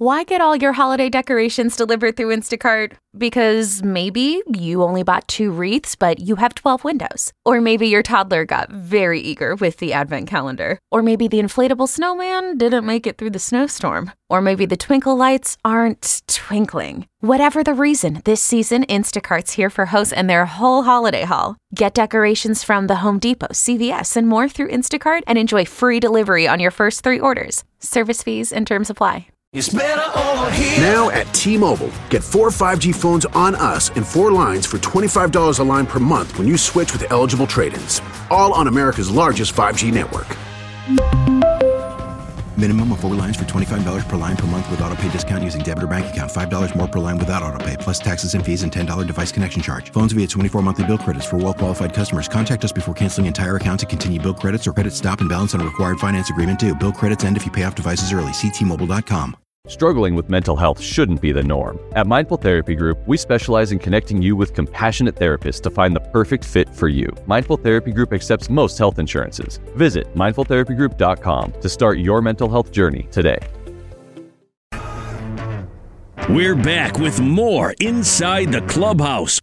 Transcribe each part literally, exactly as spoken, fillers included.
Why get all your holiday decorations delivered through Instacart? Because maybe you only bought two wreaths, but you have twelve windows. Or maybe your toddler got very eager with the advent calendar. Or maybe the inflatable snowman didn't make it through the snowstorm. Or maybe the twinkle lights aren't twinkling. Whatever the reason, this season, Instacart's here for hosts and their whole holiday haul. Get decorations from the Home Depot, C V S, and more through Instacart and enjoy free delivery on your first three orders. Service fees and terms apply. It's better over here. Now at T-Mobile, get four five G phones on us and four lines for twenty-five dollars a line per month when you switch with eligible trade-ins. All on America's largest five G network. Minimum of four lines for twenty-five dollars per line per month with autopay discount using debit or bank account. five dollars more per line without autopay, plus taxes and fees and ten dollars device connection charge. Phones via twenty-four monthly bill credits for well-qualified customers. Contact us before canceling entire account to continue bill credits or credit stop and balance on a required finance agreement due. Bill credits end if you pay off devices early. See T Mobile dot com. Struggling with mental health shouldn't be the norm. At Mindful Therapy Group, we specialize in connecting you with compassionate therapists to find the perfect fit for you. Mindful Therapy Group accepts most health insurances. Visit mindful therapy group dot com to start your mental health journey today. We're back with more Inside the Clubhouse.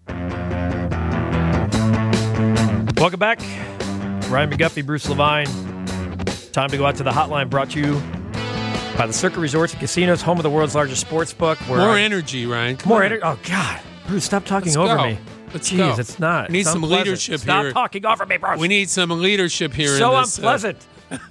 Welcome back. Ryan McGuffey, Bruce Levine. Time to go out to the hotline brought to you by the Circa Resorts and Casinos, home of the world's largest sports book. More I, energy, Ryan. Come more on. energy. Oh, God. Bruce, stop talking Let's over go. me. Let's Jeez, go. it's not. We need it's some unpleasant. leadership stop here. Stop talking over me, Bruce. We need some leadership here. So in this, unpleasant.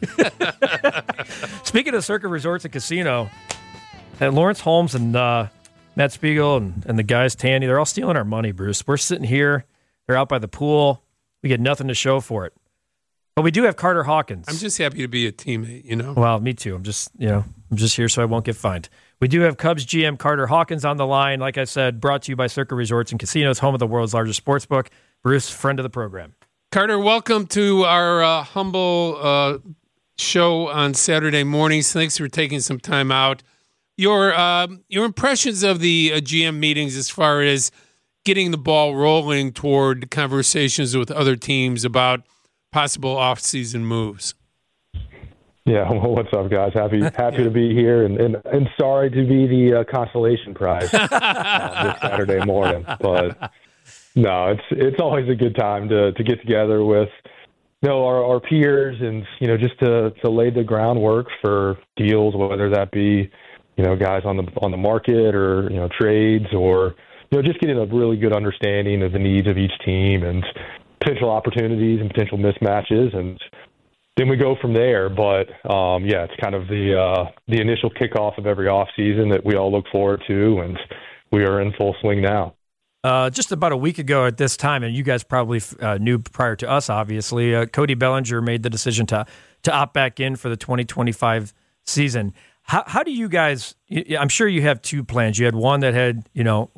Uh... Speaking of Circa Resorts and Casino, and Lawrence Holmes and uh, Matt Spiegel and, and the guys, Tandy, they're all stealing our money, Bruce. We're sitting here. They're out by the pool. We get nothing to show for it. But we do have Carter Hawkins. I'm just happy to be a teammate, you know? Well, me too. I'm just, you know, I'm just here so I won't get fined. We do have Cubs G M Carter Hawkins on the line. Like I said, brought to you by Circa Resorts and Casinos, home of the world's largest sports book. Bruce, friend of the program. Carter, welcome to our uh, humble uh, show on Saturday mornings. Thanks for taking some time out. Your uh, your impressions of the uh, G M meetings as far as getting the ball rolling toward conversations with other teams about possible off-season moves. Yeah, well, what's up, guys? Happy happy to be here, and, and, and sorry to be the uh, consolation prize uh, this Saturday morning. But no, it's it's always a good time to, to get together with you know our, our peers, and you know just to, to lay the groundwork for deals, whether that be you know guys on the on the market or you know trades, or you know just getting a really good understanding of the needs of each team and potential opportunities and potential mismatches, and then we go from there. But um, yeah, it's kind of the uh, the initial kickoff of every off season that we all look forward to, and we are in full swing now. Uh, just about a week ago at this time, and you guys probably uh, knew prior to us, obviously, uh, Cody Bellinger made the decision to to opt back in for the twenty twenty-five season. How, how do you guys? I'm sure you have two plans. You had one that had you know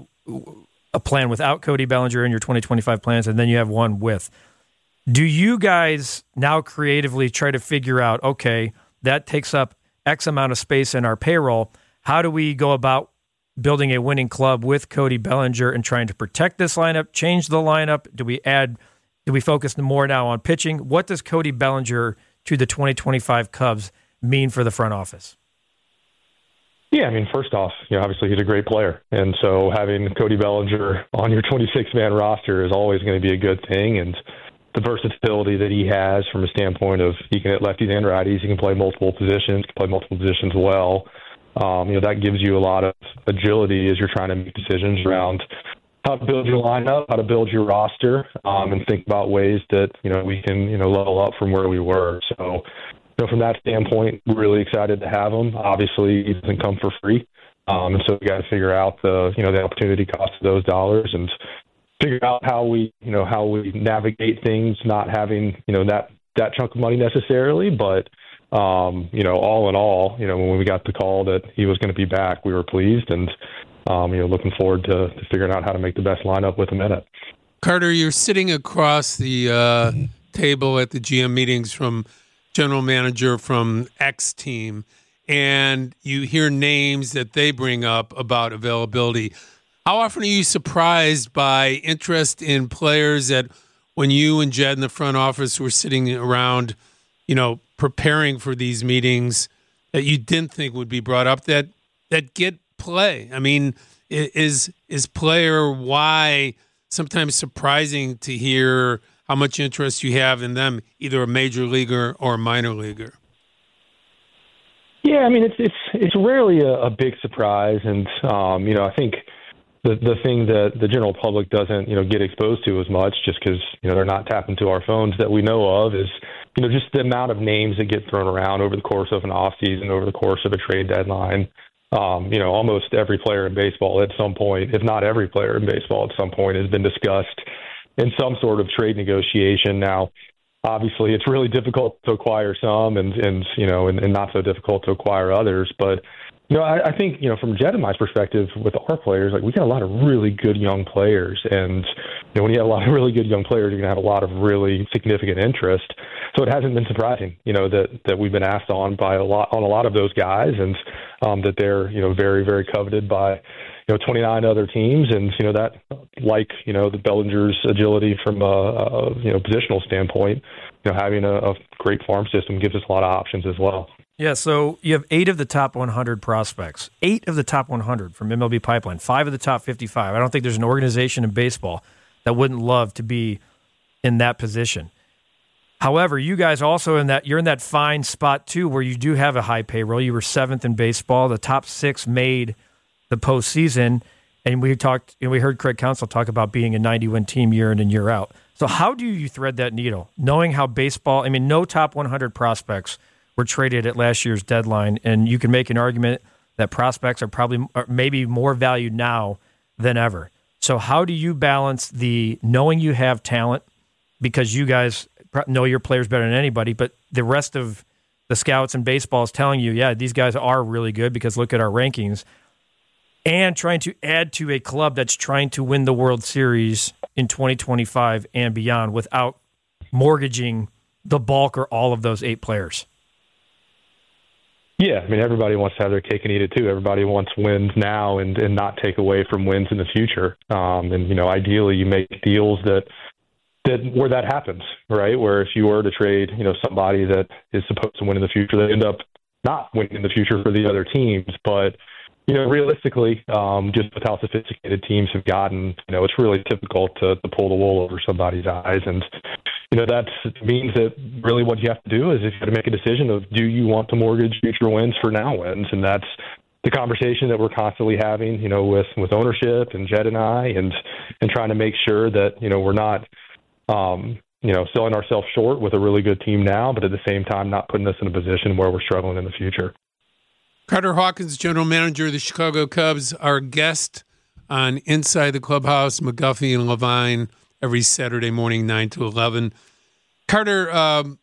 a plan without Cody Bellinger in your twenty twenty-five plans, and then you have one with. Do you guys now creatively try to figure out, okay, that takes up X amount of space in our payroll. How do we go about building a winning club with Cody Bellinger and trying to protect this lineup, change the lineup? Do we add, do we focus more now on pitching? What does Cody Bellinger to the twenty twenty-five Cubs mean for the front office? Yeah, I mean, first off, you know, obviously he's a great player. And so having Cody Bellinger on your twenty-six man roster is always going to be a good thing. And the versatility that he has from a standpoint of he can hit lefties and righties, he can play multiple positions, can play multiple positions well. Um, you know, that gives you a lot of agility as you're trying to make decisions around how to build your lineup, how to build your roster, um, and think about ways that, you know, we can, you know, level up from where we were. So, you know, from that standpoint, we're really excited to have him. Obviously, he doesn't come for free. Um, and so we got to figure out the, you know, the opportunity cost of those dollars and figure out how we, you know, how we navigate things, not having, you know, that, that chunk of money necessarily. But, um, you know, all in all, you know, when we got the call that he was going to be back, we were pleased and, um, you know, looking forward to, to figuring out how to make the best lineup with him in it. Carter, you're sitting across the uh, table at the G M meetings from general manager from X team, and you hear names that they bring up about availability. How often are you surprised by interest in players that when you and Jed in the front office were sitting around, you know, preparing for these meetings that you didn't think would be brought up, that that get play. I mean, is is player Y sometimes surprising to hear how much interest you have in them, either a major leaguer or a minor leaguer? Yeah, I mean, it's it's it's rarely a, a big surprise, and um, you know, I think the the thing that the general public doesn't you know get exposed to as much, just because you know they're not tapping to our phones that we know of, is you know just the amount of names that get thrown around over the course of an off season, over the course of a trade deadline. Um, you know, almost every player in baseball at some point, if not every player in baseball at some point, has been discussed in some sort of trade negotiation. Now, obviously, it's really difficult to acquire some, and and you know, and, and not so difficult to acquire others. But you know, I, I think you know, from Jed and my perspective, with our players, like we got a lot of really good young players, and you know, when you have a lot of really good young players, you're gonna have a lot of really significant interest. So it hasn't been surprising, you know, that that we've been asked on by a lot on a lot of those guys, and um, that they're you know very very coveted by you know twenty-nine other teams, and you know that like you know the Bellinger's agility from a, a you know positional standpoint, you know having a, a great farm system gives us a lot of options as well. Yeah, so you have eight of the top one hundred prospects, eight of the top one hundred from M L B Pipeline, five of the top fifty-five. I don't think there's an organization in baseball that wouldn't love to be in that position. However, you guys also in that you're in that fine spot too, where you do have a high payroll. You were seventh in baseball. The top six made the postseason, and we talked. And we heard Craig Counsell talk about being a ninety-win team year in and year out. So how do you thread that needle, knowing how baseball? I mean, no top one hundred prospects were traded at last year's deadline, and you can make an argument that prospects are probably are maybe more valued now than ever. So how do you balance the knowing you have talent because you guys know your players better than anybody, but the rest of the scouts in baseball is telling you, yeah, these guys are really good because look at our rankings, and trying to add to a club that's trying to win the World Series in twenty twenty-five and beyond without mortgaging the bulk or all of those eight players? Yeah, I mean, everybody wants to have their cake and eat it too. Everybody wants wins now and, and not take away from wins in the future. Um, and, you know, ideally you make deals that that where that happens, right? Where if you were to trade, you know, somebody that is supposed to win in the future, they end up not winning in the future for the other teams. But, you know, realistically, um, just with how sophisticated teams have gotten, you know, it's really difficult to, to pull the wool over somebody's eyes. And, you know, that means that really what you have to do is if you got to make a decision of do you want to mortgage future wins for now wins? And that's the conversation that we're constantly having, you know, with, with ownership and Jed and I, and, and trying to make sure that, you know, we're not, um, you know, selling ourselves short with a really good team now, but at the same time, not putting us in a position where we're struggling in the future. Carter Hawkins, general manager of the Chicago Cubs, our guest on Inside the Clubhouse, McGuffey and Levine, every Saturday morning, nine to eleven. Carter, um,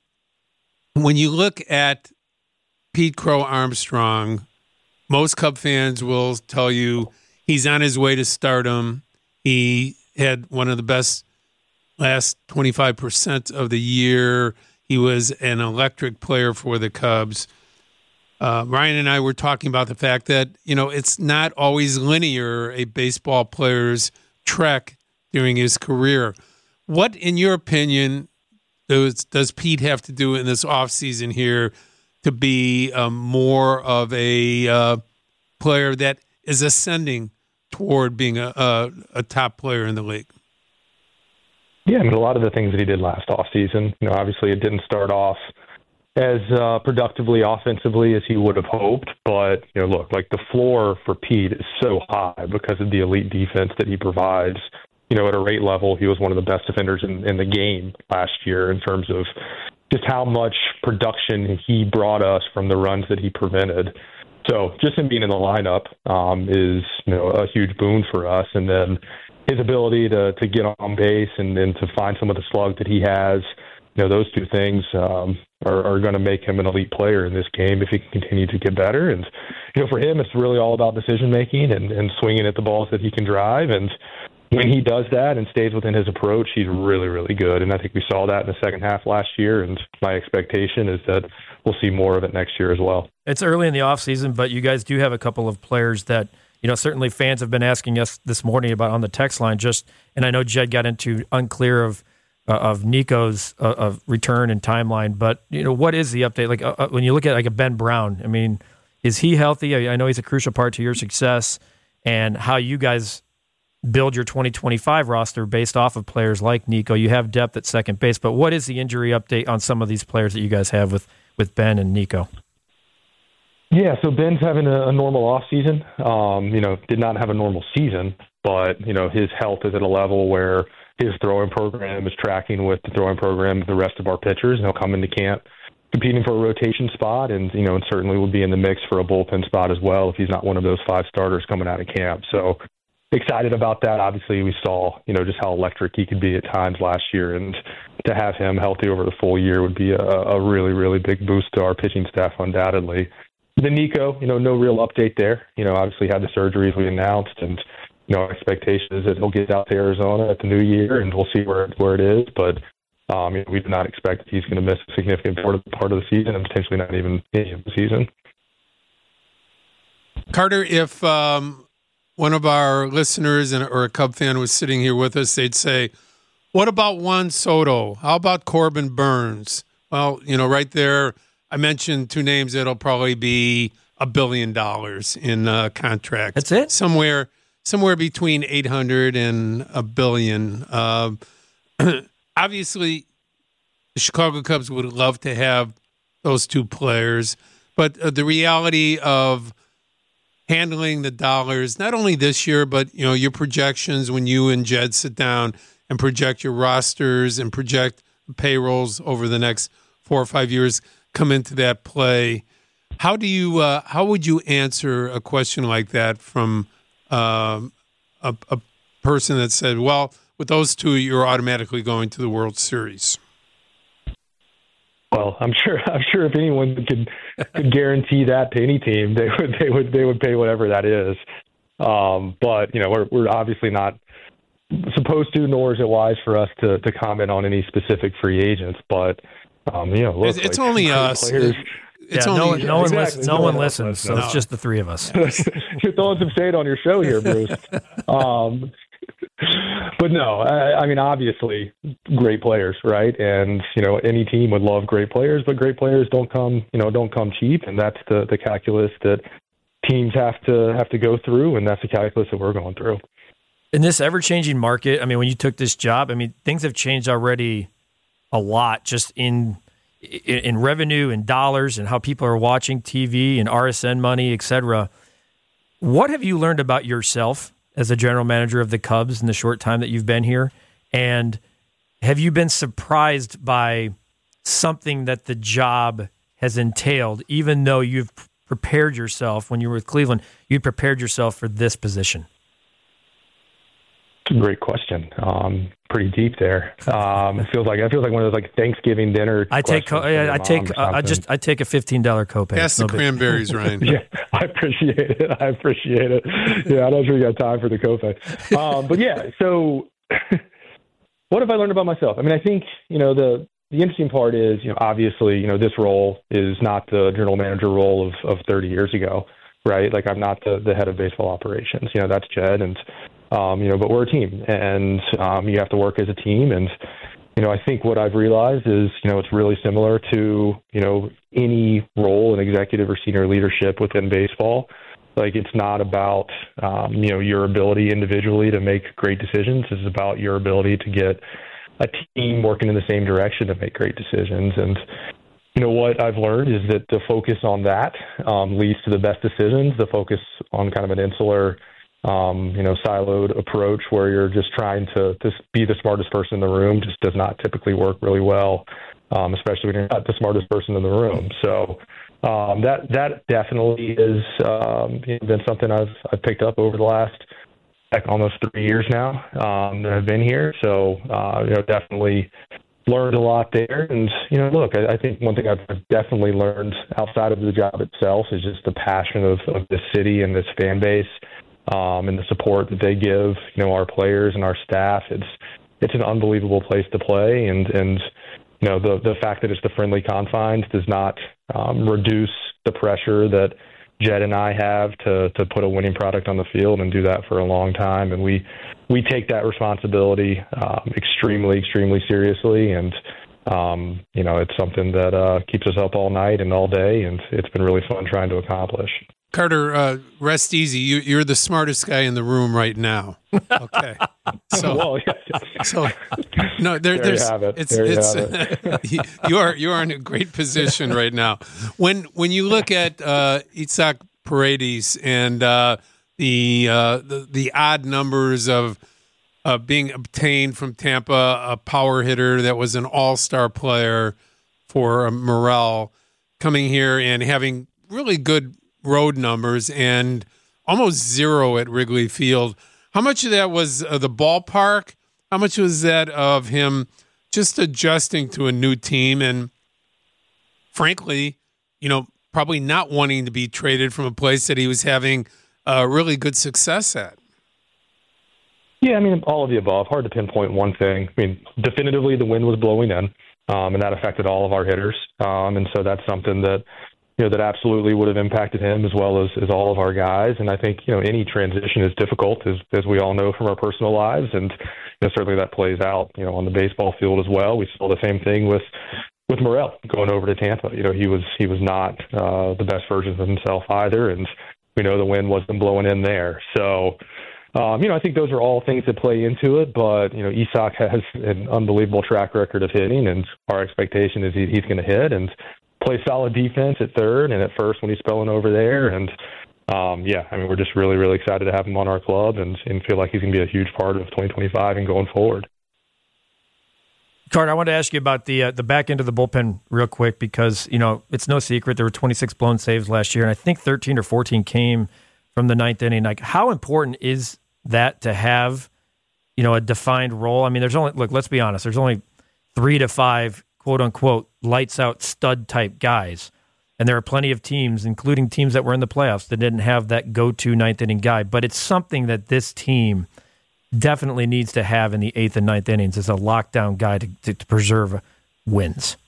when you look at Pete Crow Armstrong, most Cub fans will tell you he's on his way to stardom. He had one of the best last twenty-five percent of the year. He was an electric player for the Cubs. Uh, Ryan and I were talking about the fact that, you know, it's not always linear, a baseball player's trek during his career. What, in your opinion, does, does Pete have to do in this offseason here to be um, more of a uh, player that is ascending toward being a, a, a top player in the league? Yeah, I mean, a lot of the things that he did last offseason, you know, obviously it didn't start off as uh, productively offensively as he would have hoped. But, you know, look, like the floor for Pete is so high because of the elite defense that he provides. You know, at a rate level, he was one of the best defenders in, in the game last year in terms of just how much production he brought us from the runs that he prevented. So just him being in the lineup um, is, you know, a huge boon for us. And then his ability to, to get on base and, and to find some of the slug that he has, you know, those two things um, are, are going to make him an elite player in this game if he can continue to get better. And, you know, for him, it's really all about decision-making and, and swinging at the balls that he can drive. And when he does that and stays within his approach, he's really, really good. And I think we saw that in the second half last year. And my expectation is that we'll see more of it next year as well. It's early in the offseason, but you guys do have a couple of players that, you know, certainly fans have been asking us this morning about on the text line. Just, and I know Jed got into unclear of uh, of Nico's uh, of return and timeline, but you know, what is the update? Like uh, when you look at like a Ben Brown, I mean, Is he healthy? I, I know he's a crucial part to your success and how you guys build your twenty twenty-five roster based off of players like Nico. You have depth at second base, but what is the injury update on some of these players that you guys have with, with Ben and Nico? Yeah, so Ben's having a, a normal off season. Um, you know, did not have a normal season, but you know his health is at a level where his throwing program is tracking with the throwing program of the rest of our pitchers, and he'll come into camp competing for a rotation spot, and you know, and certainly will be in the mix for a bullpen spot as well if he's not one of those five starters coming out of camp. So excited about that. Obviously, we saw you know just how electric he could be at times last year, and to have him healthy over the full year would be a, a really, really big boost to our pitching staff, undoubtedly. The Nico, you know, no real update there. You know, obviously had the surgeries we announced, and you know, our expectation is that he'll get out to Arizona at the new year, and we'll see where where it is. But um, you know, we do not expect that he's going to miss a significant part of, part of the season, and potentially not even any of the season. Carter, if um, one of our listeners and or a Cub fan was sitting here with us, they'd say, "What about Juan Soto? How about Corbin Burns?" Well, you know, right there, I mentioned two names that'll probably be a billion dollars in uh, contracts. That's it? Somewhere somewhere between eight hundred and a billion. Uh, obviously, the Chicago Cubs would love to have those two players, but uh, the reality of handling the dollars, not only this year, but you know your projections when you and Jed sit down and project your rosters and project payrolls over the next four or five years, come into that play. How do you? Uh, how would you answer a question like that from um, a, a person that said, "Well, with those two, you're automatically going to the World Series"? Well, I'm sure. I'm sure if anyone could could guarantee that to any team, they would. They would. They would pay whatever that is. Um, but you know, we're we're obviously not supposed to, nor is it wise for us to to comment on any specific free agents. But um, you know, look, it's, it's like, only us. Players, It's yeah, only, no one, no one, exactly. listens, no no one one listens, so no. it's just the three of us. You're throwing some shade on your show here, Bruce. um, but no, I, I mean, obviously, great players, right? And you know, any team would love great players, but great players don't come, you know, don't come cheap, and that's the the calculus that teams have to have to go through, and that's the calculus that we're going through. In this ever-changing market, I mean, when you took this job, I mean, things have changed already a lot, just in. in revenue and dollars and how people are watching T V and R S N money, et cetera. What have you learned about yourself as a general manager of the Cubs in the short time that you've been here? And have you been surprised by something that the job has entailed, even though you've prepared yourself when you were with Cleveland, you prepared yourself for this position? It's a great question. Um, pretty deep there. Um, it feels like it feels like one of those like Thanksgiving dinner. I take co- I, I take uh, I just I take a fifteen dollar copay. Pass the no cranberries, Ryan. Yeah, I appreciate it. I appreciate it. Yeah, I'm not sure you got time for the copay. Um, but yeah, so what have I learned about myself? I mean, I think you know the the interesting part is you know obviously you know this role is not the general manager role of of thirty years ago, right? Like I'm not the the head of baseball operations. You know that's Jed and. Um, you know, but we're a team, and um, you have to work as a team. And you know, I think what I've realized is, you know, it's really similar to you know any role in executive or senior leadership within baseball. Like it's not about um, you know your ability individually to make great decisions. It's about your ability to get a team working in the same direction to make great decisions. And you know what I've learned is that the focus on that um, leads to the best decisions. The focus on kind of an insular Um, you know, siloed approach where you're just trying to, to be the smartest person in the room just does not typically work really well, um, especially when you're not the smartest person in the room. So um, that that definitely has um, been something I've I've picked up over the last like almost three years now um, that I've been here. So uh, you know, definitely learned a lot there. And you know, look, I, I think one thing I've definitely learned outside of the job itself is just the passion of, of this city and this fan base. Um, and the support that they give, you know, our players and our staff. It's it's an unbelievable place to play, and and you know the the fact that it's the friendly confines does not um, reduce the pressure that Jed and I have to to put a winning product on the field and do that for a long time. And we we take that responsibility um, extremely extremely seriously. And um, you know, it's something that uh, keeps us up all night and all day, and it's been really fun trying to accomplish. Carter, uh, rest easy. You, you're the smartest guy in the room right now. Okay. So, well, yeah. so no, there, there there's, you have it. it's, there you, it's, have it. you are, you are in a great position right now. When, when you look at uh, Isaac Paredes and uh, the, uh, the, the odd numbers of uh, being obtained from Tampa, a power hitter that was an all-star player for uh, Morel, coming here and having really good road numbers and almost zero at Wrigley Field. How much of that was uh, the ballpark? How much was that of him just adjusting to a new team and, frankly, you know, probably not wanting to be traded from a place that he was having uh, really good success at? Yeah, I mean, all of the above. Hard to pinpoint one thing. I mean, definitively the wind was blowing in, um, and that affected all of our hitters. Um, and so that's something that, you know, that absolutely would have impacted him as well as, as all of our guys. And I think, you know, any transition is difficult, as, as we all know from our personal lives. And you know, certainly that plays out, you know, on the baseball field as well. We saw the same thing with, with Morel going over to Tampa. You know, he was, he was not uh, the best version of himself either. And we know the wind wasn't blowing in there. So, um, you know, I think those are all things that play into it. But, you know, Isaac has an unbelievable track record of hitting, and our expectation is he, he's going to hit and play solid defense at third and at first when he's spilling over there. And, um, yeah, I mean, we're just really, really excited to have him on our club and, and feel like he's going to be a huge part of twenty twenty-five and going forward. Carter, I want to ask you about the uh, the back end of the bullpen real quick because, you know, it's no secret there were twenty-six blown saves last year, and I think thirteen or fourteen came from the ninth inning. Like, how important is that to have, you know, a defined role? I mean, there's only, look, let's be honest, there's only three to five quote-unquote lights-out stud-type guys. And there are plenty of teams, including teams that were in the playoffs, that didn't have that go-to ninth-inning guy. But it's something that this team definitely needs to have in the eighth and ninth innings as a lockdown guy to, to, to preserve wins.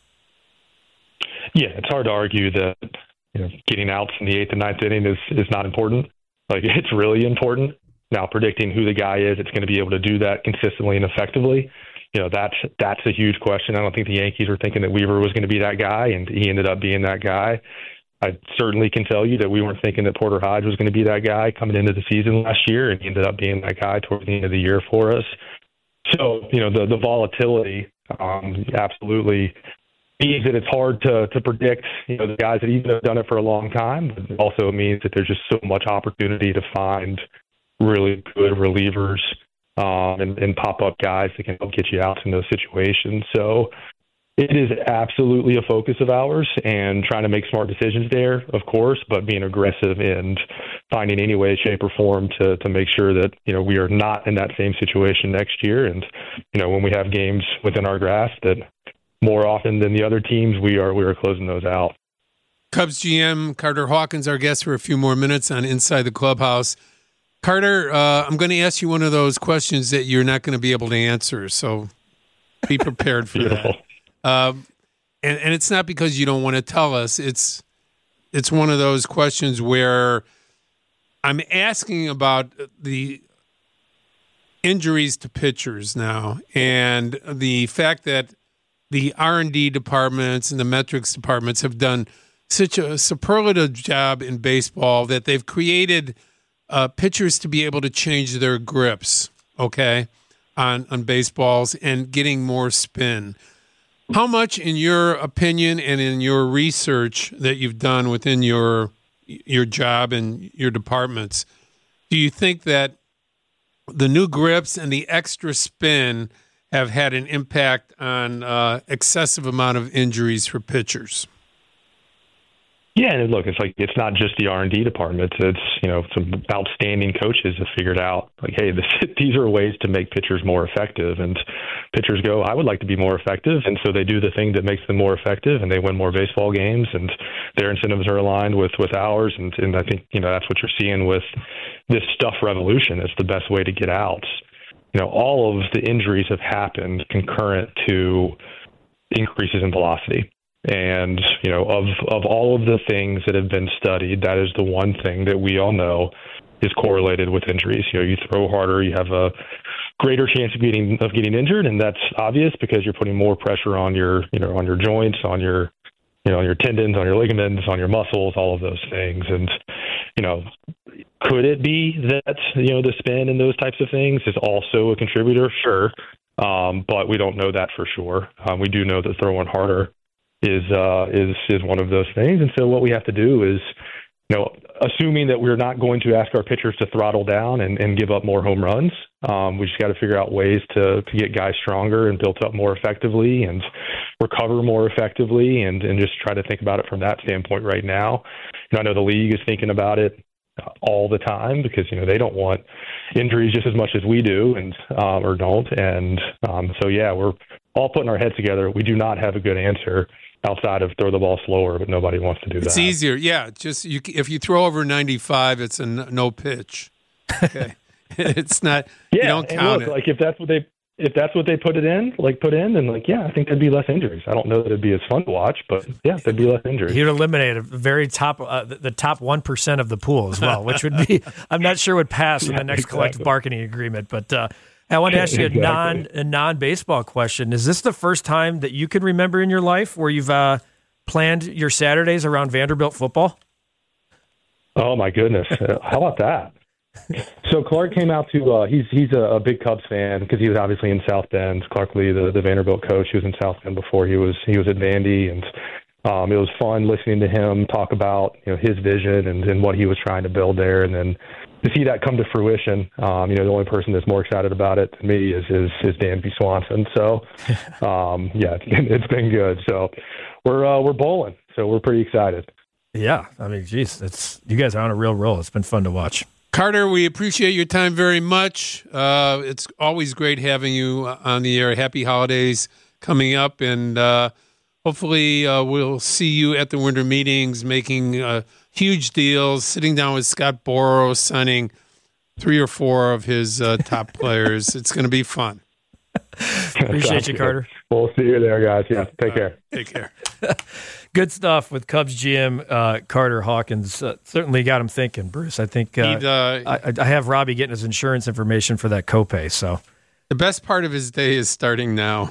Yeah, it's hard to argue that, you know, getting outs in the eighth and ninth inning is, is not important. Like, it's really important. Now, predicting who the guy is that's going to be able to do that consistently and effectively, you know, that's that's a huge question. I don't think the Yankees were thinking that Weaver was going to be that guy, and he ended up being that guy. I certainly can tell you that we weren't thinking that Porter Hodge was going to be that guy coming into the season last year, and he ended up being that guy towards the end of the year for us. So, you know, the, the volatility um, absolutely means that it's hard to, to predict, you know, the guys that even have done it for a long time, but it also means that there's just so much opportunity to find really good relievers um, and, and pop-up guys that can help get you out in those situations. So it is absolutely a focus of ours, and trying to make smart decisions there, of course, but being aggressive and finding any way, shape, or form to to make sure that, you know, we are not in that same situation next year. And, you know, when we have games within our grasp that more often than the other teams, we are we are closing those out. Cubs G M Carter Hawkins, our guest for a few more minutes on Inside the Clubhouse. Carter, uh, I'm going to ask you one of those questions that you're not going to be able to answer, so be prepared for that. Um, and, and it's not because you don't want to tell us. It's it's one of those questions where I'm asking about the injuries to pitchers now, and the fact that the R and D departments and the metrics departments have done such a superlative job in baseball that they've created uh, pitchers to be able to change their grips, okay, on, on baseballs and getting more spin. How much, in your opinion and in your research that you've done within your your job and your departments, do you think that the new grips and the extra spin have had an impact on uh, excessive amount of injuries for pitchers? Yeah, and look, it's like it's not just the R and D department. It's, you know, some outstanding coaches have figured out, like, hey, this, these are ways to make pitchers more effective. And pitchers go, I would like to be more effective. And so they do the thing that makes them more effective, and they win more baseball games, and their incentives are aligned with, with ours. And, and I think, you know, that's what you're seeing with this stuff revolution. It's the best way to get out. You know, all of the injuries have happened concurrent to increases in velocity. And, you know, of, of all of the things that have been studied, that is the one thing that we all know is correlated with injuries. You know, you throw harder, you have a greater chance of getting of getting injured, and that's obvious because you're putting more pressure on your, you know, on your joints, on your, you know, on your tendons, on your ligaments, on your muscles, all of those things. And, you know, could it be that, you know, the spin and those types of things is also a contributor? Sure. Um, but we don't know that for sure. Um, we do know that throwing harder is, uh, is, is one of those things. And so what we have to do is, you know, assuming that we're not going to ask our pitchers to throttle down and, and give up more home runs, um, we just got to figure out ways to, to get guys stronger and built up more effectively and recover more effectively, and, and just try to think about it from that standpoint right now. You know, I know the league is thinking about it all the time because, you know, they don't want injuries just as much as we do, and um, or don't. And um, so, yeah, we're all putting our heads together. We do not have a good answer outside of throw the ball slower, but nobody wants to do it's that. It's easier. Yeah. Just you, if you throw over ninety-five, it's a n- no pitch. Okay. It's not, yeah, you don't and count look, it. Like if that's what they, if that's what they put it in, like put in, then like, yeah, I think there'd be less injuries. I don't know that it'd be as fun to watch, but yeah, there'd be less injuries. You'd eliminate a very top, uh, the, the top one percent of the pool as well, which would be, I'm not sure would pass in yeah, the next exactly. collective bargaining agreement. But uh, I want to ask you exactly. a non a non baseball question. Is this the first time that you can remember in your life where you've uh, planned your Saturdays around Vanderbilt football? Oh my goodness! Uh, how about that? So Clark came out to, uh, he's he's a, a big Cubs fan because he was obviously in South Bend. Clark Lee, the, the Vanderbilt coach, he was in South Bend before he was he was at Vandy, and um, it was fun listening to him talk about, you know, his vision and, and what he was trying to build there, and then to see that come to fruition. Um, you know, the only person that's more excited about it to me is is, is Dan B. Swanson. So um, yeah, it's been, it's been good. So we're uh, we're bowling, so we're pretty excited. Yeah, I mean, geez, it's you guys are on a real roll. It's been fun to watch. Carter, we appreciate your time very much. Uh, it's always great having you on the air. Happy holidays coming up, and uh, hopefully uh, we'll see you at the winter meetings making uh, huge deals, sitting down with Scott Boras, signing three or four of his uh, top players. It's going to be fun. Appreciate you, Carter. We'll see you there, guys. Yeah, take care. Take care. Good stuff with Cubs G M uh, Carter Hawkins. Uh, certainly got him thinking, Bruce. I think uh, uh, I, I have Robbie getting his insurance information for that copay. So the best part of his day is starting now.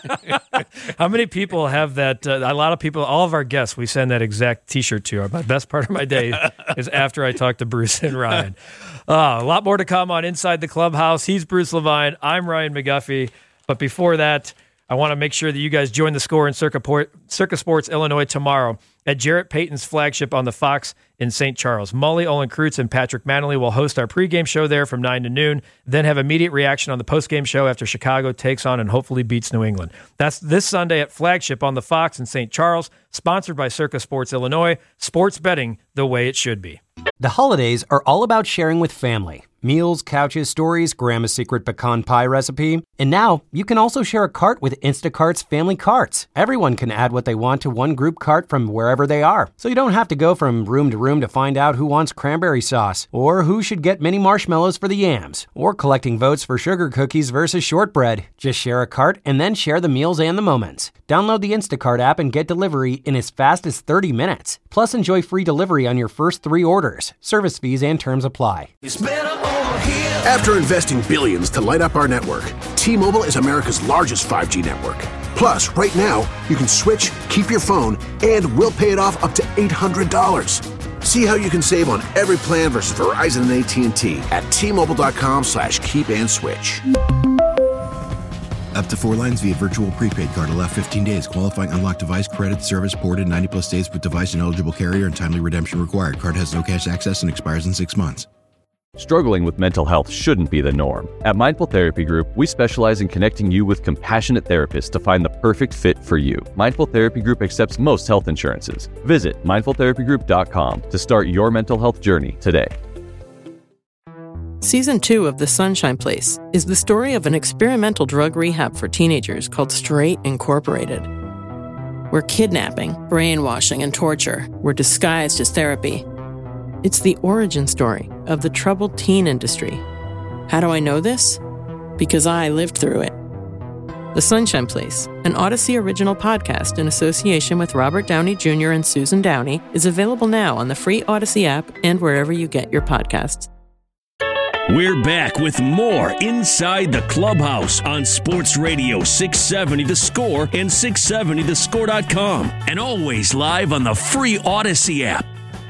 How many people have that? Uh, a lot of people, all of our guests, we send that exact T-shirt to. My best part of my day is after I talk to Bruce and Ryan. Uh, a lot more to come on Inside the Clubhouse. He's Bruce Levine. I'm Ryan McGuffey. But before that, I want to make sure that you guys join the score in Circa, Port, Circa Sports Illinois tomorrow at Jarrett Payton's flagship on the Fox in Saint Charles. Mully, Olin Kreutz, and Patrick Manley will host our pregame show there from nine to noon, then have immediate reaction on the postgame show after Chicago takes on and hopefully beats New England. That's this Sunday at Flagship on the Fox in Saint Charles, sponsored by Circa Sports Illinois. Sports betting the way it should be. The holidays are all about sharing with family. Meals, couches, stories, Grandma's secret pecan pie recipe. And now, you can also share a cart with Instacart's Family Carts. Everyone can add what they want to one group cart from wherever they are. So you don't have to go from room to room to find out who wants cranberry sauce, or who should get mini marshmallows for the yams, or collecting votes for sugar cookies versus shortbread. Just share a cart and then share the meals and the moments. Download the Instacart app and get delivery in as fast as thirty minutes. Plus, enjoy free delivery on your first three orders. Service fees and terms apply. It's better over here. After investing billions to light up our network, T-Mobile is America's largest five G network. Plus, right now, you can switch, keep your phone, and we'll pay it off up to eight hundred dollars. See how you can save on every plan versus Verizon and A T and T at T-Mobile.com slash keep and switch. Up to four lines via virtual prepaid card. Allow fifteen days. Qualifying unlocked device credit service ported ninety plus days with device and eligible carrier and timely redemption required. Card has no cash access and expires in six months. Struggling with mental health shouldn't be the norm. At Mindful Therapy Group, we specialize in connecting you with compassionate therapists to find the perfect fit for you. Mindful Therapy Group accepts most health insurances. Visit mindful therapy group dot com to start your mental health journey today. Season two of The Sunshine Place is the story of an experimental drug rehab for teenagers called Straight Incorporated, where kidnapping, brainwashing, and torture were disguised as therapy. It's the origin story of the troubled teen industry. How do I know this? Because I lived through it. The Sunshine Place, an Odyssey original podcast in association with Robert Downey Junior and Susan Downey, is available now on the free Odyssey app and wherever you get your podcasts. We're back with more Inside the Clubhouse on Sports Radio six seventy The Score and six seventy the score dot com, and always live on the free Odyssey app.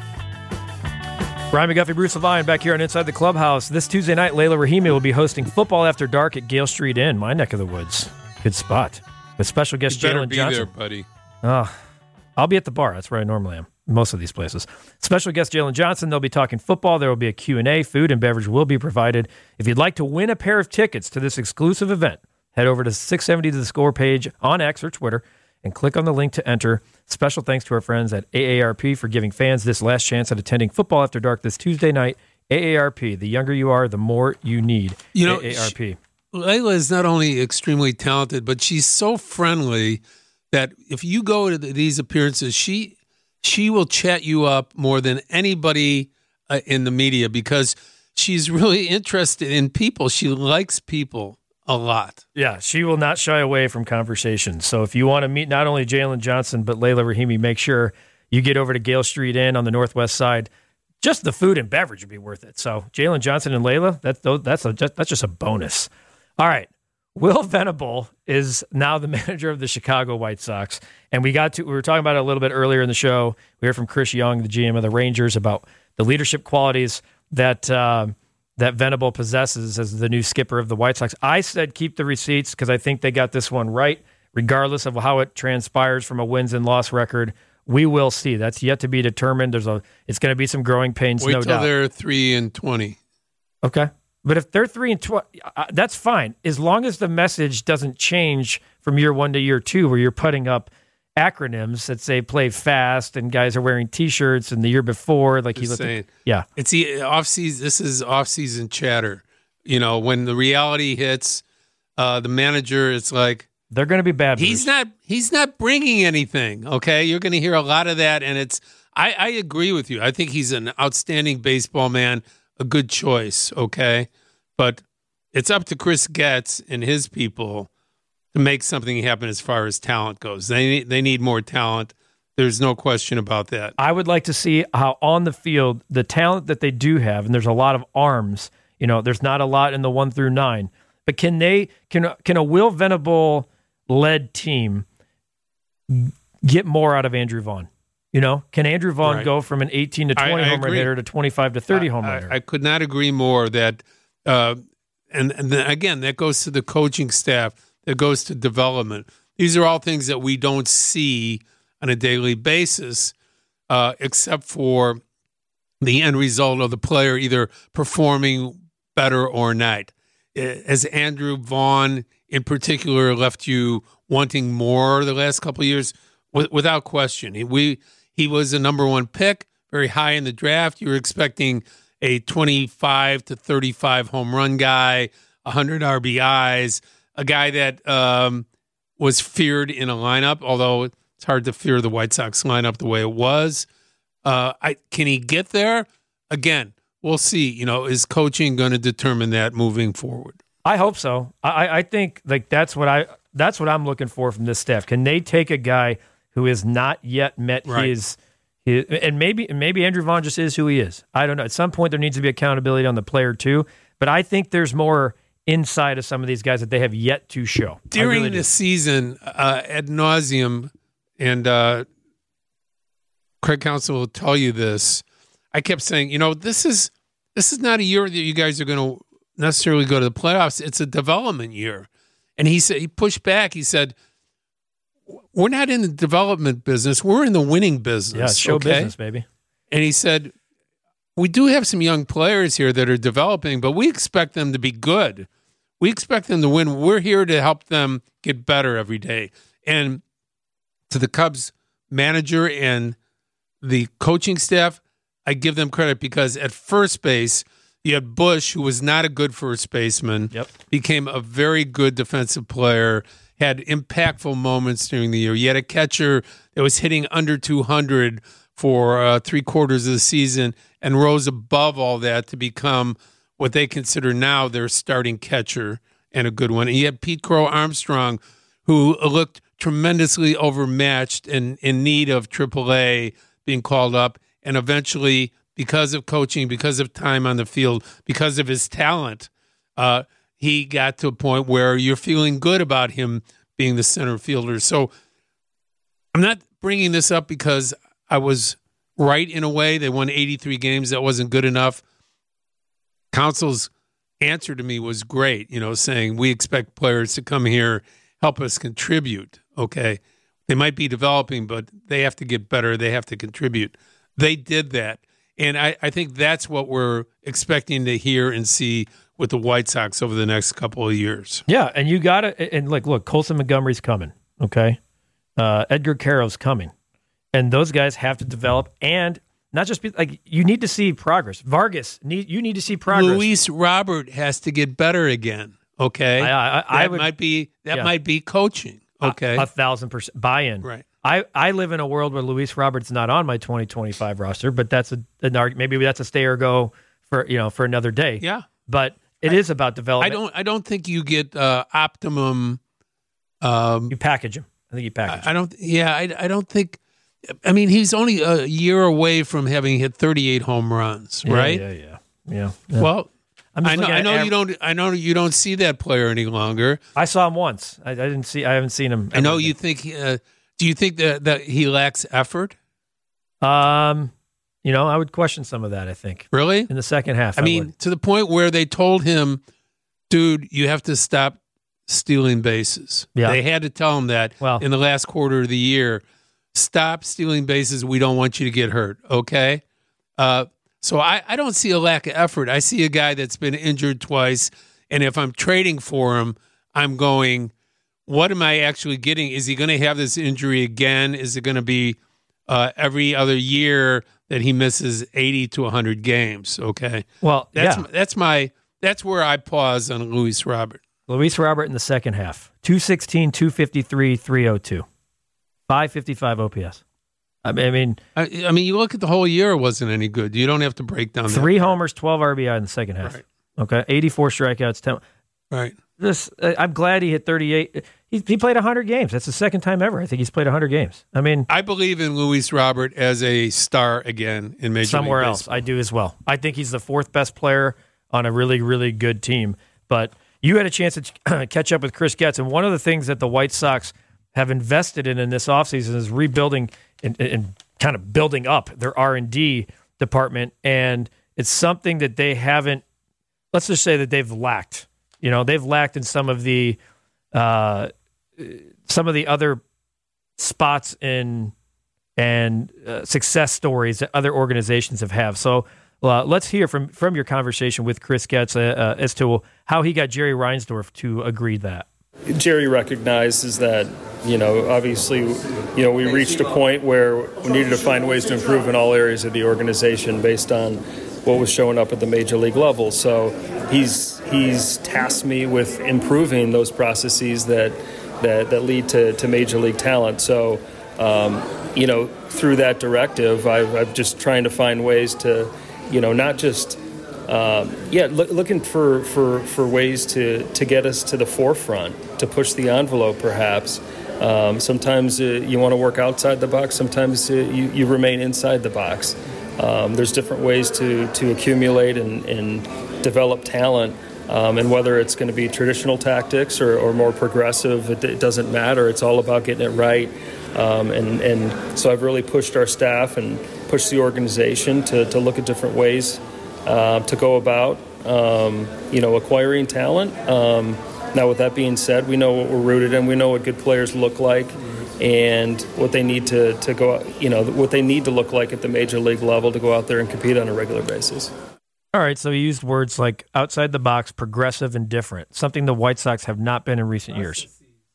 Brian McGuffey, Bruce Levine back here on Inside the Clubhouse. This Tuesday night, Layla Rahimi will be hosting Football After Dark at Gale Street Inn, my neck of the woods. Good spot. With special guest Jalen be Johnson. There, buddy. Oh, I'll be at the bar. That's where I normally am. Most of these places. Special guest Jalen Johnson. They'll be talking football. There will be a Q and A. Food and beverage will be provided. If you'd like to win a pair of tickets to this exclusive event, head over to six seventy The Score page on X or Twitter and click on the link to enter. Special thanks to our friends at A A R P for giving fans this last chance at attending Football After Dark this Tuesday night. A A R P. The younger you are, the more you need. You know, A A R P. She, Layla is not only extremely talented, but she's so friendly that if you go to these appearances, she she will chat you up more than anybody uh, in the media because she's really interested in people. She likes people a lot. Yeah, she will not shy away from conversations. So if you want to meet not only Jalen Johnson, but Layla Rahimi, make sure you get over to Gale Street Inn on the northwest side. Just the food and beverage would be worth it. So Jalen Johnson and Layla, that's, that's, a, that's just a bonus. All right. Will Venable is now the manager of the Chicago White Sox. And we got to, we were talking about it a little bit earlier in the show. We heard from Chris Young, the G M of the Rangers, about the leadership qualities that uh, that Venable possesses as the new skipper of the White Sox. I said keep the receipts because I think they got this one right, regardless of how it transpires from a wins and loss record. We will see. That's yet to be determined. There's a, it's going to be some growing pains, Wait no till doubt. they're three and twenty. Okay. But if they're three and twenty, uh, that's fine. As long as the message doesn't change from year one to year two, where you're putting up acronyms that say play fast and guys are wearing T-shirts and the year before, like Just he looked saying. at, yeah. It's the off season. This is off season chatter. You know, when the reality hits, uh, the manager, it's like they're going to be bad. He's Bruce. not. He's not bringing anything. Okay, you're going to hear a lot of that, and it's. I, I agree with you. I think he's an outstanding baseball man, a good choice. Okay, but it's up to Chris Getz and his people to make something happen as far as talent goes. They need, they need more talent. There's no question about that. I would like to see how on the field the talent that they do have, and there's a lot of arms. You know, there's not a lot in the one through nine, but can they can can a Will Venable led team get more out of Andrew Vaughn? You know, can Andrew Vaughn Right. go from an eighteen to twenty I- I home run agree. hitter to twenty-five to thirty I, home run I, hitter? I could not agree more that, uh, and, and then again, that goes to the coaching staff, that goes to development. These are all things that we don't see on a daily basis, uh, except for the end result of the player either performing better or not. As Andrew Vaughn in particular left you wanting more the last couple of years, w- without question. He, we he was a number one pick, very high in the draft. You were expecting a twenty-five to thirty-five home run guy, one hundred R B Is, a guy that um, was feared in a lineup, although it's hard to fear the White Sox lineup the way it was. Uh, I, can he get there? Again, we'll see. You know, is coaching going to determine that moving forward? I hope so. I, I think like that's what I that's what I'm looking for from this staff. Can they take a guy who has not yet met Right. his, his and maybe and maybe Andrew Vaughn just is who he is. I don't know. At some point there needs to be accountability on the player too. But I think there's more inside of some of these guys that they have yet to show. I During really the do. season, uh, ad nauseum, and uh, Craig Counsell will tell you this. I kept saying, you know, this is this is not a year that you guys are going to necessarily go to the playoffs. It's a development year. And he said he pushed back. He said, "We're not in the development business. We're in the winning business. Yeah, it's show okay?" business, baby. And he said, "We do have some young players here that are developing, but we expect them to be good. We expect them to win. We're here to help them get better every day." And to the Cubs manager and the coaching staff, I give them credit because at first base, you had Bush, who was not a good first baseman, Yep. became a very good defensive player, had impactful moments during the year. You had a catcher that was hitting under two hundred for uh, three quarters of the season and rose above all that to become what they consider now their starting catcher and a good one. And you had Pete Crow Armstrong, who looked tremendously overmatched and in need of triple A being called up, and eventually, because of coaching, because of time on the field, because of his talent, uh, he got to a point where you're feeling good about him being the center fielder. So I'm not bringing this up because I was right in a way. They won eighty-three games. That wasn't good enough. Council's answer to me was great, you know, saying we expect players to come here, help us contribute. Okay. They might be developing, but they have to get better. They have to contribute. They did that. And I, I think that's what we're expecting to hear and see with the White Sox over the next couple of years. Yeah, and you got to, and like, look, Colson Montgomery's coming, okay? Uh, Edgar Carroll's coming. And those guys have to develop and not just be, like, you need to see progress. Vargas, need you need to see progress. Luis Robert has to get better again, okay? I, I, I that would, might be, that yeah. might be coaching, okay? A, a thousand percent buy-in. Right. I, I live in a world where Luis Robert's not on my twenty twenty-five roster, but that's a, an argument. Maybe that's a stay or go for, you know, for another day. Yeah. But it I, is about development. I don't I don't think you get uh, optimum. Um, you package him. I think you package. I, I don't. Yeah, I, I don't think. I mean, he's only a year away from having hit thirty-eight home runs, yeah, right? Yeah, yeah, yeah. yeah. Well, I'm I know. I know av- you don't. I know you don't see that player any longer. I saw him once. I, I didn't see. I haven't seen him. I know you think. Uh, do you think that that he lacks effort? Um. You know, I would question some of that, I think. Really? In the second half. I, I mean, would. to the point where they told him, dude, you have to stop stealing bases. Yeah. They had to tell him that well, in the last quarter of the year. Stop stealing bases. We don't want you to get hurt, okay? Uh, so I, I don't see a lack of effort. I see a guy that's been injured twice, and if I'm trading for him, I'm going, what am I actually getting? Is he going to have this injury again? Is it going to be uh, every other year that he misses eighty to one hundred games, okay? Well, that's yeah. that's my that's where I pause on Luis Robert. Luis Robert in the second half. two sixteen, two fifty-three, three oh two. five fifty-five O P S. I mean, I, I mean, you look at the whole year; it wasn't any good. You don't have to break down three that homers, twelve R B I in the second half. Right. Okay, eighty-four strikeouts, ten. Right. This, I'm glad he hit thirty-eight. He, he played one hundred games. That's the second time ever. I think he's played one hundred games. I mean, I believe in Luis Robert as a star again in Major somewhere League else. Baseball. I do as well. I think he's the fourth best player on a really, really good team. But you had a chance to catch up with Chris Getz, and one of the things that the White Sox have invested in in this offseason is rebuilding and, and kind of building up their R and D department, and it's something that they haven't, let's just say that they've lacked. You know, they've lacked in some of the uh, some of the other spots in and uh, success stories that other organizations have have. So uh, let's hear from, from your conversation with Chris Getz uh, uh, as to how he got Jerry Reinsdorf to agree that. Jerry recognizes that, you know, obviously, you know, we reached a point where we needed to find ways to improve in all areas of the organization based on what was showing up at the major league level. So he's he's tasked me with improving those processes that that, that lead to, to major league talent. So, um, you know, through that directive, I've, I'm just trying to find ways to, you know, not just Um, yeah, look, looking for, for, for ways to, to get us to the forefront, to push the envelope perhaps. Um, sometimes uh, you want to work outside the box, sometimes uh, you, you remain inside the box. Um, there's different ways to, to accumulate and, and develop talent, um, and whether it's going to be traditional tactics or, or more progressive, it, it doesn't matter. It's all about getting it right. Um, and, and so I've really pushed our staff and pushed the organization to, to look at different ways Uh, to go about, um, you know, acquiring talent. Um, now, with that being said, we know what we're rooted in. We know what good players look like, and what they need to, to go, you know, what they need to look like at the major league level to go out there and compete on a regular basis. All right, so he used words like outside the box, progressive, and different, something the White Sox have not been in recent years.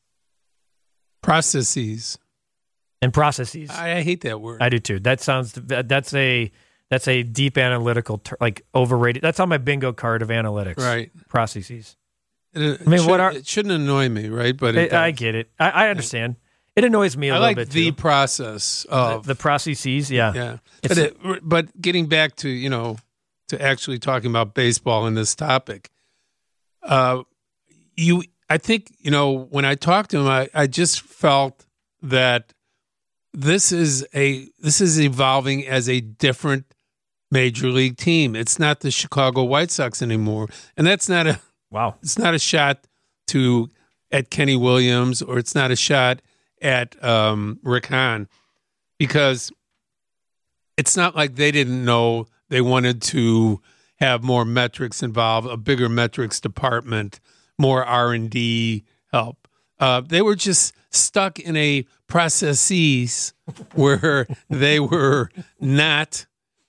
Processes. And processes. I, I hate that word. I do too. That sounds, that's a... That's a deep analytical, ter- like overrated. That's on my bingo card of analytics. Right. Processes. It, it I mean, should, what are? It shouldn't annoy me, right? But it I, I get it. I, I understand. It annoys me a I little like bit the too. process of the, the processes. Yeah. Yeah. It's But it, but getting back to you know to actually talking about baseball in this topic, uh, you, I think, you know, when I talked to him, I, I just felt that this is a this is evolving as a different major league team. It's not the Chicago White Sox anymore, and that's not a wow. It's not a shot to at Kenny Williams, or it's not a shot at um, Rick Hahn, because it's not like they didn't know they wanted to have more metrics involved, a bigger metrics department, more R and D help. Uh, they were just stuck in a processes where they were not.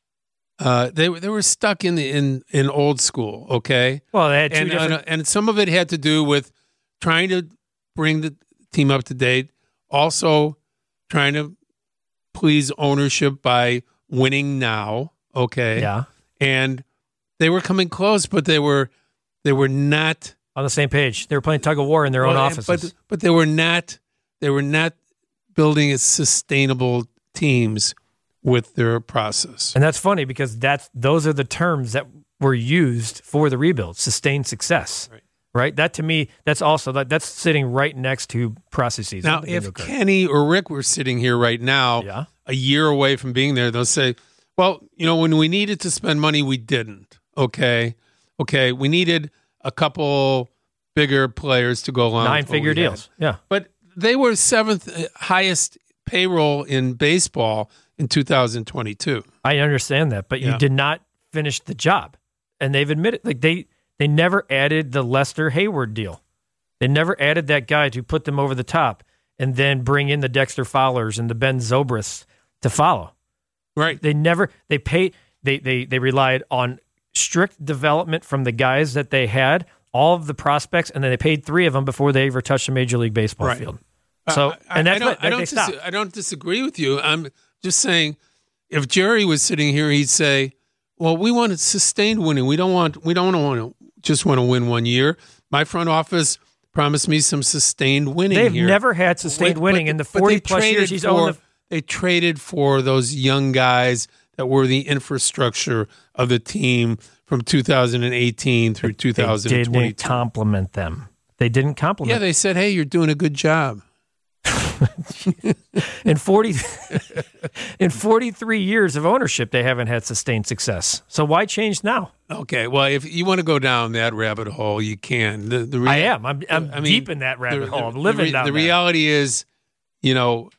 Uh, they were they were stuck in the, in in old school. Okay. Well, they had two and different. and, and some of it had to do with trying to bring the team up to date. Also, trying to please ownership by winning now. Okay. Yeah. And they were coming close, but they were they were not on the same page. They were playing tug of war in their well, own offices. But but they were not they were not building a sustainable teams with their process. And that's funny because that's those are the terms that were used for the rebuild: sustained success. Right. Right. That to me, that's also that that's sitting right next to processes. Now, if Kenny or Rick were sitting here right now, yeah. a year away from being there, they'll say, "Well, you know, when we needed to spend money, we didn't." Okay, okay, we needed a couple bigger players to go along. Nine-figure deals. Had. Yeah, but they were seventh highest payroll in baseball in two thousand twenty-two. I understand that, but yeah. you did not finish the job, and they've admitted like they. They never added the Lester Hayward deal. They never added that guy to put them over the top and then bring in the Dexter Fowlers and the Ben Zobrist to follow. Right. They never they paid they they they relied on strict development from the guys that they had, all of the prospects, and then they paid three of them before they ever touched a Major League Baseball right. field. So uh, and that's I don't, what I don't they dis- stopped. I don't disagree with you. I'm just saying if Jerry was sitting here, he'd say, well, we want sustained winning. We don't want we don't want to just want to win one year. My front office promised me some sustained winning. They've here. never had sustained but, winning but, in the forty plus years he's for, owned the. They traded for those young guys that were the infrastructure of the team from two thousand eighteen through two thousand twenty-two. They didn't compliment them. They didn't compliment. Yeah, they said, "Hey, you're doing a good job." in forty, in forty-three years of ownership, they haven't had sustained success. So why change now? Okay, well, if you want to go down that rabbit hole, you can. The, the rea- I am. I'm, I'm I mean, deep in that rabbit the, hole. I'm the, living the, down The there. reality is, you know,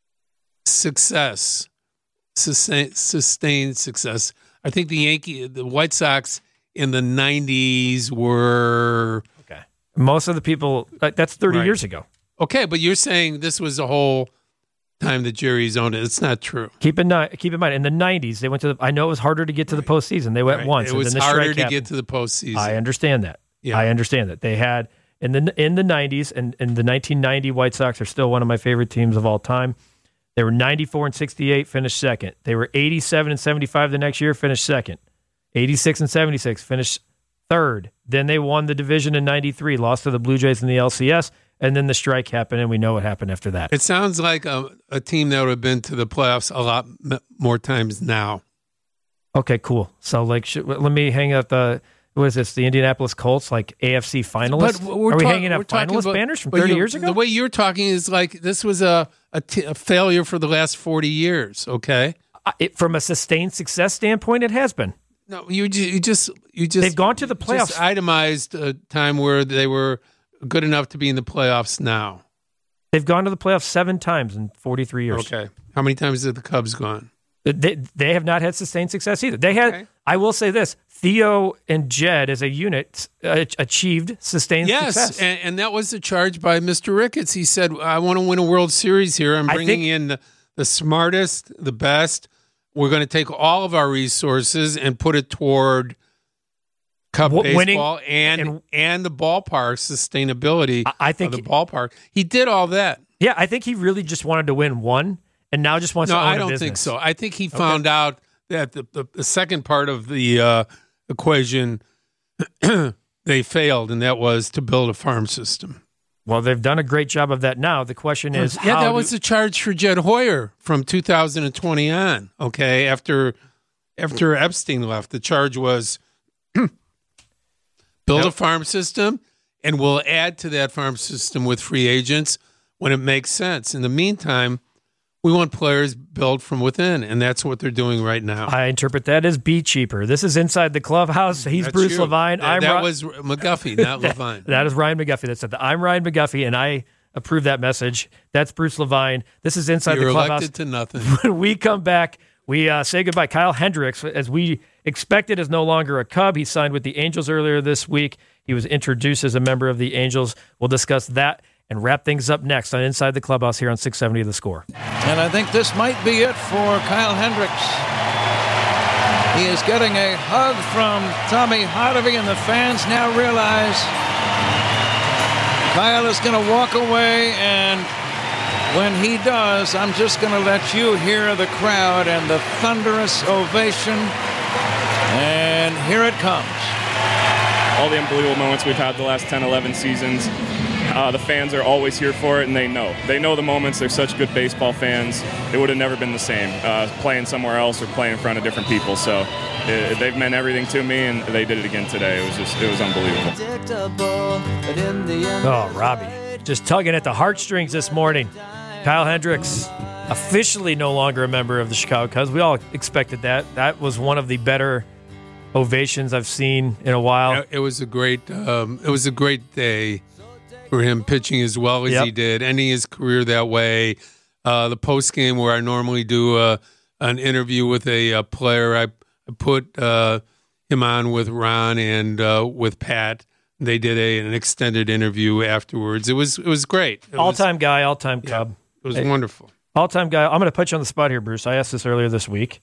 success, sustain, sustained success. I think the Yankee, the White Sox in the nineties were okay. Most of the people that's thirty right. years ago. Okay, but you're saying this was the whole time that Jerry's owned it. It's not true. Keep in keep in mind, in the nineties, they went to the. I know it was harder to get to the postseason. They went Right. once. It was and then the harder strike to happened. get to the postseason. I understand that. Yeah. I understand that they had in the in the nineties and in the nineteen ninety White Sox are still one of my favorite teams of all time. They were ninety-four and sixty-eight, finished second. They were eighty-seven and seventy-five the next year, finished second. eighty-six and seventy-six, finished third. Then they won the division in ninety-three, lost to the Blue Jays in the L C S, and then the strike happened, and we know what happened after that. It sounds like a, a team that would have been to the playoffs a lot m- more times now. Okay, cool. So, like, should, let me hang up the, what is this, the Indianapolis Colts, like A F C finalists? But we're Are we talk- hanging we're up talking finalist about- banners from but thirty you- years ago? The way you're talking is like this was a, a, t- a failure for the last forty years, okay? Uh, it, from a sustained success standpoint, it has been. No, you, ju- you just you just They've gone to the playoffs. Just itemized a time where they were good enough to be in the playoffs now. They've gone to the playoffs seven times in forty-three years. Okay. How many times have the Cubs gone? They, they have not had sustained success either. They had, okay. I will say this, Theo and Jed as a unit uh, achieved sustained yes, success. Yes, and, and that was the charge by Mister Ricketts. He said, I want to win a World Series here. I'm bringing think, in the, the smartest, the best. We're going to take all of our resources and put it toward Cub w- baseball and, and and the ballpark sustainability I think of the ballpark. He did all that. Yeah, I think he really just wanted to win one, and now just wants no, to own I a don't business. think so. I think he found okay. out that the, the, the second part of the uh, equation they failed, and that was to build a farm system. Well, they've done a great job of that now. The question is, yeah, how that do- was the charge for Jed Hoyer from two thousand twenty on. Okay, after after Epstein left, the charge was build yep. a farm system and we'll add to that farm system with free agents when it makes sense. In the meantime, we want players built from within, and that's what they're doing right now. I interpret that as be cheaper. This is Inside the Clubhouse. He's that's Bruce true. Levine. That, I'm that Ro- was McGuffey, not Levine. That is Ryan McGuffey that said that. I'm Ryan McGuffey, and I approve that message. That's Bruce Levine. This is Inside You're the Clubhouse. elected to nothing. When we come back, we uh, say goodbye. Kyle Hendricks, as we expected, is no longer a Cub. He signed with the Angels earlier this week. He was introduced as a member of the Angels. We'll discuss that and wrap things up next on Inside the Clubhouse here on six seventy The Score. And I think this might be it for Kyle Hendricks. He is getting a hug from Tommy Hardaway, and the fans now realize Kyle is going to walk away, and when he does, I'm just going to let you hear the crowd and the thunderous ovation. And here it comes. All the unbelievable moments we've had the last ten, eleven seasons. Uh, the fans are always here for it, and they know. They know the moments. They're such good baseball fans. It would have never been the same uh, playing somewhere else or playing in front of different people. So it, they've meant everything to me, and they did it again today. It was just, it was unbelievable. Oh, Robbie, just tugging at the heartstrings this morning. Kyle Hendricks, officially no longer a member of the Chicago Cubs. We all expected that. That was one of the better ovations I've seen in a while. It was a great, um, it was a great day for him pitching as well as Yep. he did, ending his career that way. Uh, the post game where I normally do a, an interview with a, a player, I, I put uh, him on with Ron and uh, with Pat. They did a, an extended interview afterwards. It was it was great. It All was, time guy, all time Cub. It was Hey, wonderful. All time guy. I'm going to put you on the spot here, Bruce. I asked this earlier this week.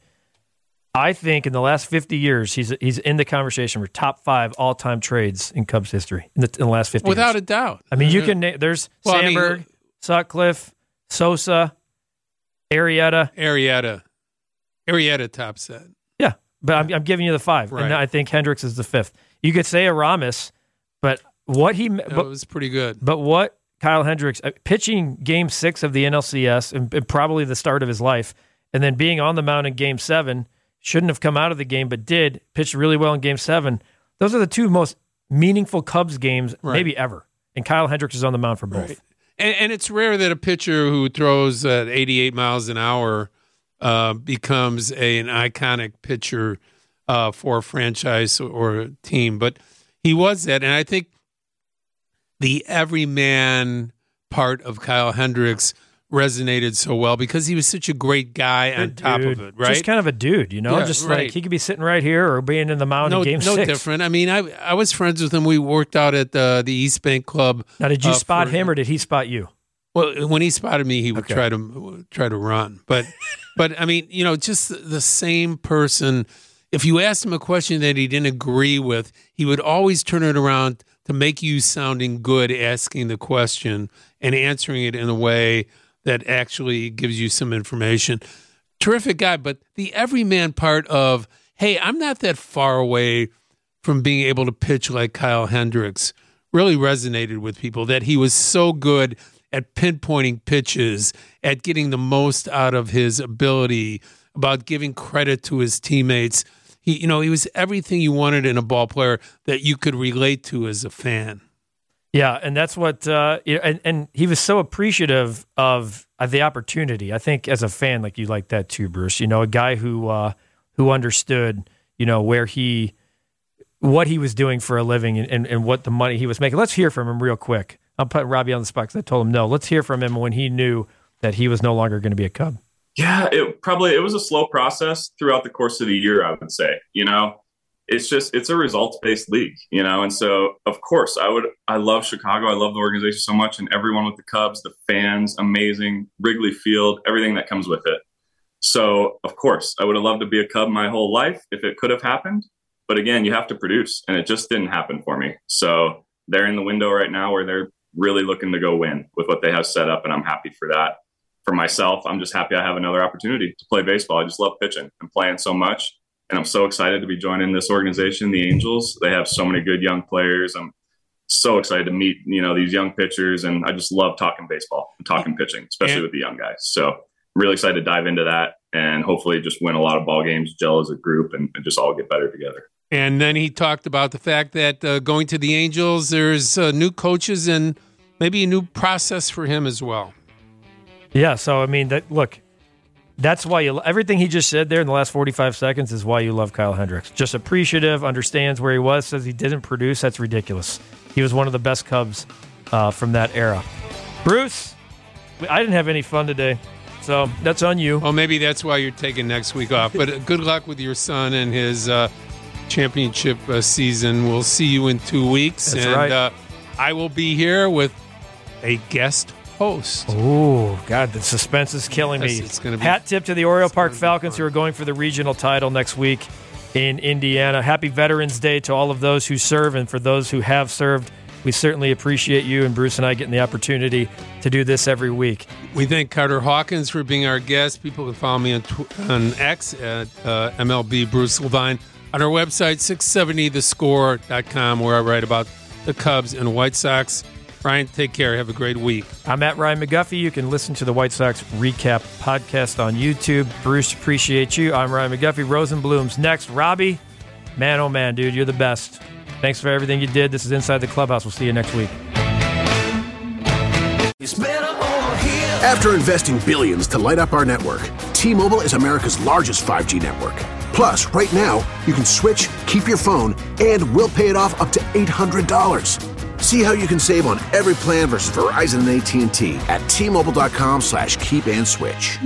I think in the last fifty years, he's he's in the conversation for top five all time trades in Cubs history in the, in the last fifty Without years. a doubt. I mean, you can na- there's Well, I mean, Sandberg, Sutcliffe, Sosa, Arrieta. Arrieta. Arrieta tops that. Yeah, but I'm, I'm giving you the five, Right. and I think Hendricks is the fifth. You could say Aramis, but what he That but, was pretty good. but what Kyle Hendricks uh, pitching Game Six of the N L C S and, and probably the start of his life, and then being on the mound in Game Seven, shouldn't have come out of the game, but did pitch really well in Game Seven. Those are the two most meaningful Cubs games Right. maybe ever, and Kyle Hendricks is on the mound for both. Right. And, and it's rare that a pitcher who throws at eighty-eight miles an hour uh, becomes a, an iconic pitcher uh, for a franchise or a team. But he was that. And I think the everyman part of Kyle Hendricks resonated so well because he was such a great guy on Good top dude. of it, right? Just kind of a dude, you know? Yeah, just right. like he could be sitting right here or being in the mound no, in Game no Six. different. I mean, I I was friends with him. We worked out at the, the East Bank Club. Now, did you uh, spot for- him or did he spot you? Well, when he spotted me, he would Okay. try to try to run. But, but I mean, you know, just the, the same person. If you asked him a question that he didn't agree with, he would always turn it around to make you sounding good, asking the question and answering it in a way that actually gives you some information. Terrific guy, but the everyman part of, hey, I'm not that far away from being able to pitch like Kyle Hendricks really resonated with people, that he was so good at pinpointing pitches, at getting the most out of his ability, about giving credit to his teammates. He, you know, he was everything you wanted in a ball player that you could relate to as a fan. Yeah, and that's what, uh, you know, and, and he was so appreciative of uh, the opportunity. I think as a fan, like you like that too, Bruce. You know, a guy who uh, who understood, you know, where he, what he was doing for a living and, and, and what the money he was making. Let's hear from him real quick. I'll put Robbie on the spot because I told him no. Let's hear from him when he knew that he was no longer going to be a Cub. Yeah, it probably it was a slow process throughout the course of the year, I would say. You know, it's just it's a results-based league, you know, and so of course I would I love Chicago. I love the organization so much, and everyone with the Cubs, the fans, amazing, Wrigley Field, everything that comes with it. So of course I would have loved to be a Cub my whole life if it could have happened. But again, you have to produce, and it just didn't happen for me. So they're in the window right now where they're really looking to go win with what they have set up, and I'm happy for that. For myself, I'm just happy I have another opportunity to play baseball. I just love pitching and playing so much. And I'm so excited to be joining this organization, the Angels. They have so many good young players. I'm so excited to meet, you know, these young pitchers. And I just love talking baseball and talking pitching, especially And- with the young guys. So I'm really excited to dive into that and hopefully just win a lot of ball games, gel as a group, and, and just all get better together. And then he talked about the fact that uh, going to the Angels, there's uh, new coaches and maybe a new process for him as well. Yeah, so, I mean, that look, that's why you everything he just said there in the last forty-five seconds is why you love Kyle Hendricks. Just appreciative, understands where he was, says he didn't produce. That's ridiculous. He was one of the best Cubs uh, from that era. Bruce, I didn't have any fun today, so that's on you. Well, maybe that's why you're taking next week off. But good luck with your son and his uh, championship uh, season. We'll see you in two weeks. That's and right. uh, I will be here with a guest host. Oh, God, the suspense is killing me. Yes, it's gonna be, Hat tip to the Oriole Park Falcons who are going for the regional title next week in Indiana. Happy Veterans Day to all of those who serve, and for those who have served, we certainly appreciate you and Bruce and I getting the opportunity to do this every week. We thank Carter Hawkins for being our guest. People can follow me on, tw- on X at uh, M L B Bruce Levine. On our website, six seventy the score dot com, where I write about the Cubs and White Sox. Ryan, take care. Have a great week. I'm at Ryan McGuffey. You can listen to the White Sox Recap podcast on YouTube. Bruce, appreciate you. I'm Ryan McGuffey. Rosenblum's next. Robbie, man, oh man, dude, you're the best. Thanks for everything you did. This is Inside the Clubhouse. We'll see you next week. After investing billions to light up our network, T-Mobile is America's largest five G network. Plus, right now, you can switch, keep your phone, and we'll pay it off up to eight hundred dollars. See how you can save on every plan versus Verizon and A T and T at T-Mobile.com slash keep and switch.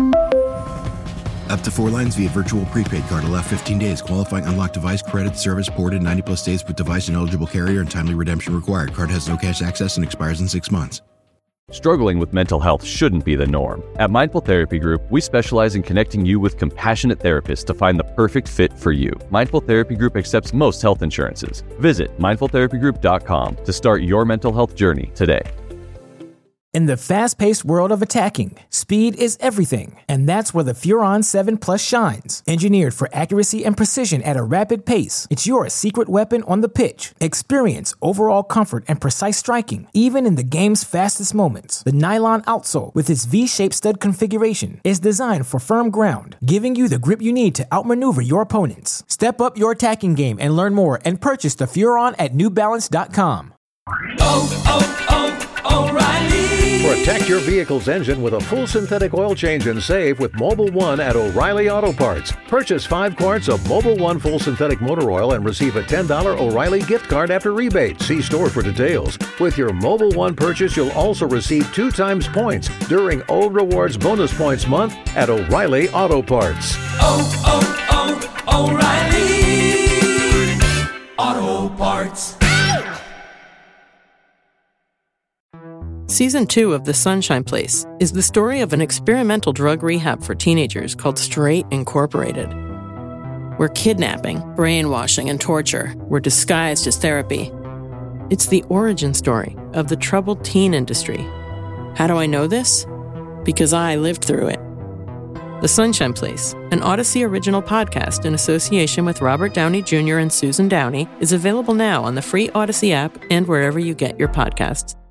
Up to four lines via virtual prepaid card. Allow fifteen days. Qualifying unlocked device credit service ported ninety plus days with device and eligible carrier and timely redemption required. Card has no cash access and expires in six months. Struggling with mental health shouldn't be the norm. At Mindful Therapy Group, we specialize in connecting you with compassionate therapists to find the perfect fit for you. Mindful Therapy Group accepts most health insurances. Visit mindful therapy group dot com to start your mental health journey today. In the fast-paced world of attacking, speed is everything, and that's where the Furon seven Plus shines. Engineered for accuracy and precision at a rapid pace, it's your secret weapon on the pitch. Experience overall comfort and precise striking, even in the game's fastest moments. The nylon outsole, with its V-shaped stud configuration, is designed for firm ground, giving you the grip you need to outmaneuver your opponents. Step up your attacking game and learn more, and purchase the Furon at new balance dot com. Oh, oh, oh, O'Reilly. Protect your vehicle's engine with a full synthetic oil change and save with Mobil one at O'Reilly Auto Parts. Purchase five quarts of Mobil one full synthetic motor oil and receive a ten dollars O'Reilly gift card after rebate. See store for details. With your Mobil one purchase, you'll also receive two times points during O Rewards Bonus Points Month at O'Reilly Auto Parts. Oh, oh, oh, O'Reilly Auto Parts. Season two of The Sunshine Place is the story of an experimental drug rehab for teenagers called Straight Incorporated, where kidnapping, brainwashing, and torture were disguised as therapy. It's the origin story of the troubled teen industry. How do I know this? Because I lived through it. The Sunshine Place, an Odyssey original podcast in association with Robert Downey Junior and Susan Downey, is available now on the free Odyssey app and wherever you get your podcasts.